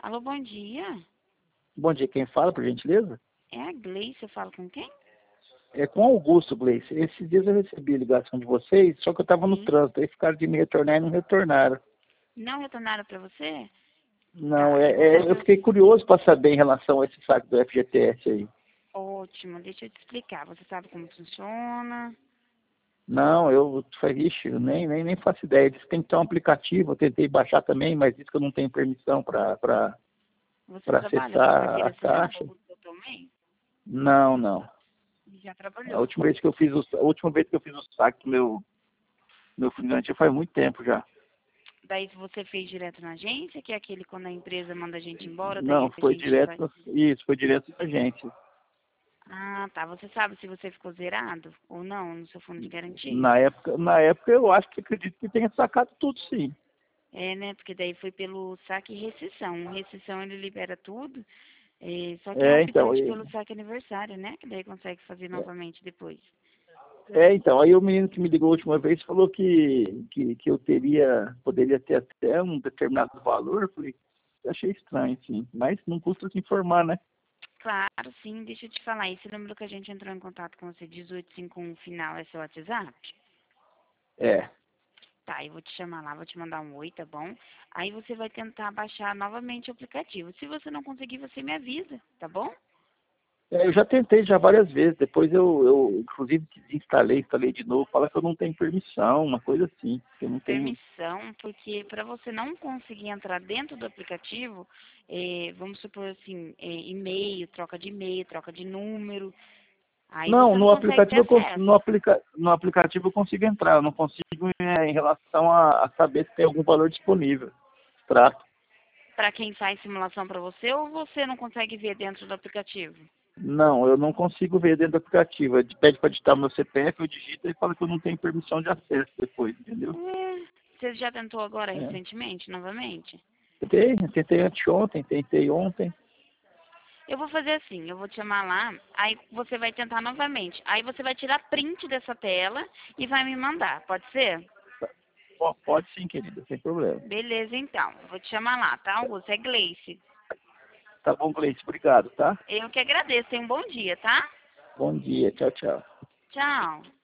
Alô, bom dia. Bom dia, quem fala, por gentileza? É a Gleice, eu falo com quem? É com Augusto, Gleice. Esses dias eu recebi a ligação de vocês, só que eu estava no Sim. trânsito, aí ficaram de me retornar e não retornaram. Não retornaram para você? Não, Tá, eu vou eu fazer fiquei curioso para saber em relação a esse saque do FGTS aí. ótimo, deixa eu te explicar. Você sabe como funciona? Não, eu falei, ixi, eu nem faço ideia. Diz que tem que ter um aplicativo, eu tentei baixar também, mas diz que eu não tenho permissão para Você trabalha com a acessar carteira a assinada caixa. ou totalmente? Não. Já A trabalhou. última vez que eu fiz o saque do meu fundo garantia faz muito tempo já. Daí se você fez direto na agência, que é aquele quando a empresa manda a gente embora, daí Não, a gente vai... foi direto da agência. Ah, tá. Você sabe se você ficou zerado ou não no seu fundo de garantia? Na época eu acho que acredito que tenha sacado tudo, sim. É, né? Porque daí foi pelo saque e rescisão. Rescisão ele libera tudo. Só quem Então, optante pelo saque aniversário, né? Que daí consegue fazer novamente depois. então, aí o menino que me ligou a última vez falou que eu poderia ter até um determinado valor. Eu falei, achei estranho, sim. Mas não custa se informar, né? Claro, sim. Deixa eu te falar. Esse número que a gente entrou em contato com você, 1851 final, é seu WhatsApp? É. Tá, eu vou te chamar lá, vou te mandar um oi, tá bom? Aí você vai tentar baixar novamente o aplicativo. Se você não conseguir, você me avisa, tá bom? Eu já tentei já várias vezes. Depois eu inclusive, instalei de novo. Fala que eu não tenho permissão, uma coisa assim. Que eu não tenho. Permissão, porque para você não conseguir entrar dentro do aplicativo, vamos supor assim, e-mail, troca de e-mail, troca de número, aí Não, você não consegue ter acesso. no aplicativo eu consigo entrar. Eu não consigo em relação a saber se tem algum valor disponível. Extrato. Para quem faz simulação para você, ou você não consegue ver dentro do aplicativo? Não, eu não consigo ver dentro do aplicativo. Ele pede para digitar meu CPF, eu digito e fala que eu não tenho permissão de acesso depois, entendeu? Você já tentou agora É. recentemente, novamente? Tentei anteontem, tentei ontem. Eu vou fazer assim, eu vou te chamar lá, aí você vai tentar novamente. Aí você vai tirar print dessa tela e vai me mandar, pode ser? Pode sim, querida, sem problema. Beleza, então. Eu vou te chamar lá, tá, Augusto? É Gleice. Tá bom, Gleice, obrigado, tá? Eu que agradeço. Tenha um bom dia, tá? Bom dia, tchau, tchau. Tchau.